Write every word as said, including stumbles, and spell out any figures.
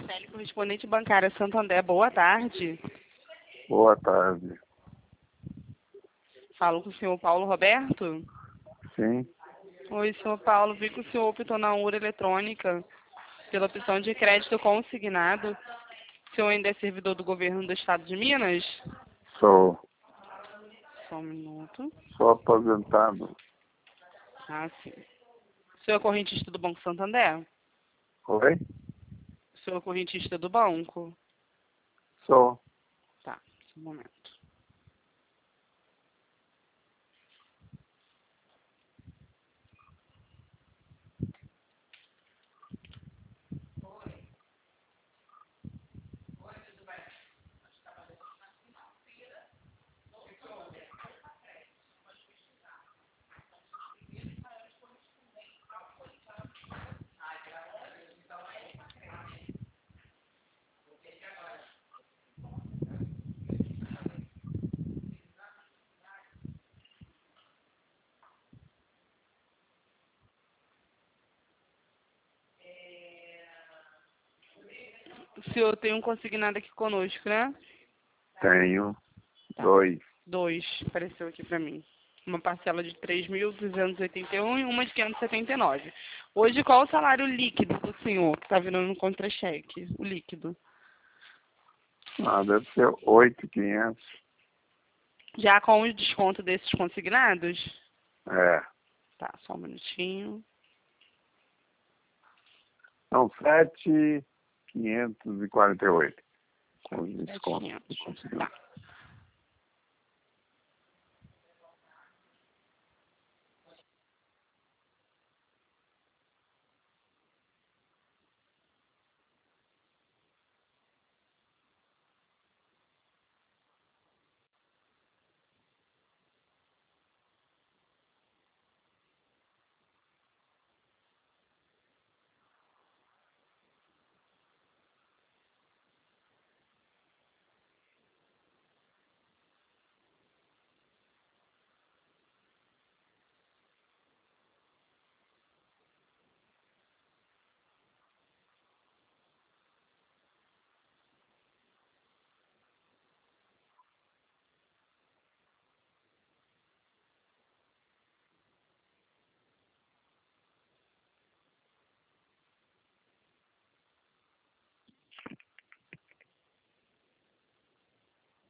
Marcele, correspondente bancária Santander, boa tarde. Boa tarde. Falo com o senhor Paulo Roberto? Sim, Oi, senhor Paulo, vi que o senhor optou na urna eletrônica pela opção de crédito consignado. O senhor ainda é servidor do governo do estado de Minas? sou, Só um minuto. sou aposentado. Ah, sim. O senhor é correntista do Banco Santander? Oi? O senhor é correntista do banco? Sou. Tá, só um momento. O senhor tem um consignado aqui conosco, né? Tenho Tá. dois. Dois, apareceu aqui pra mim. Uma parcela de três mil duzentos e oitenta e um e uma de quinhentos e setenta e nove. Hoje, qual o salário líquido do senhor que está virando no contra-cheque? O líquido. Ah, deve ser oito mil e quinhentos. Já com o desconto desses consignados? É. Tá, só um minutinho. São sete mil quinhentos e quarenta e oito. Com os sete mil e descontos. quinhentos. Tá.